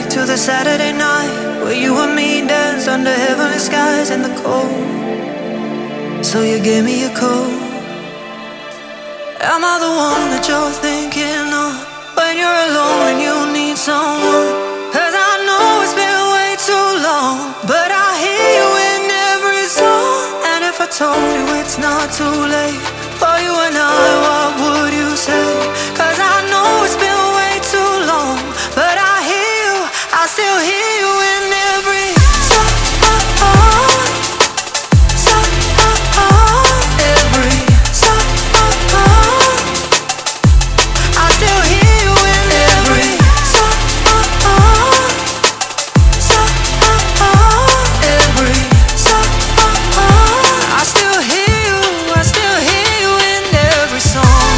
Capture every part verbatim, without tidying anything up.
to the Saturday night where you and me danced under heavenly skies in the cold. So you gave me a call. Am I the one that you're thinking of when you're alone and you need someone? 'Cause I know it's been way too long, but I hear you in every song. And if I told you it's not too late for you and I, what would you say? 'Cause I know it's been way too long, but I hear you, I still hear you in every song. Every song. I still hear you in every song. Every song. I still hear you, I still hear you in every song.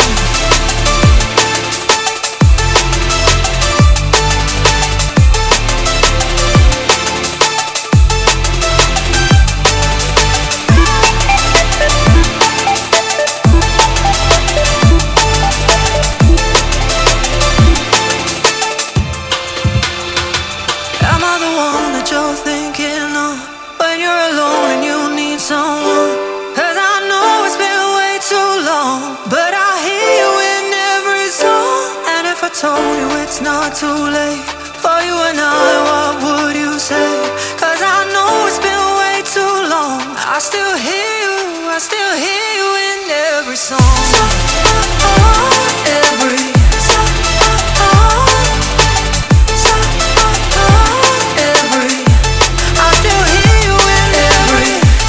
Am I the one that you're thinking of when you're alone and you need someone? 'Cause I know it's been way too long, but I hear you in every song. And if I told you it's not too late for you and I, what would you say? 'Cause I know it's been way too long, I still hear you, I still hear you in every song.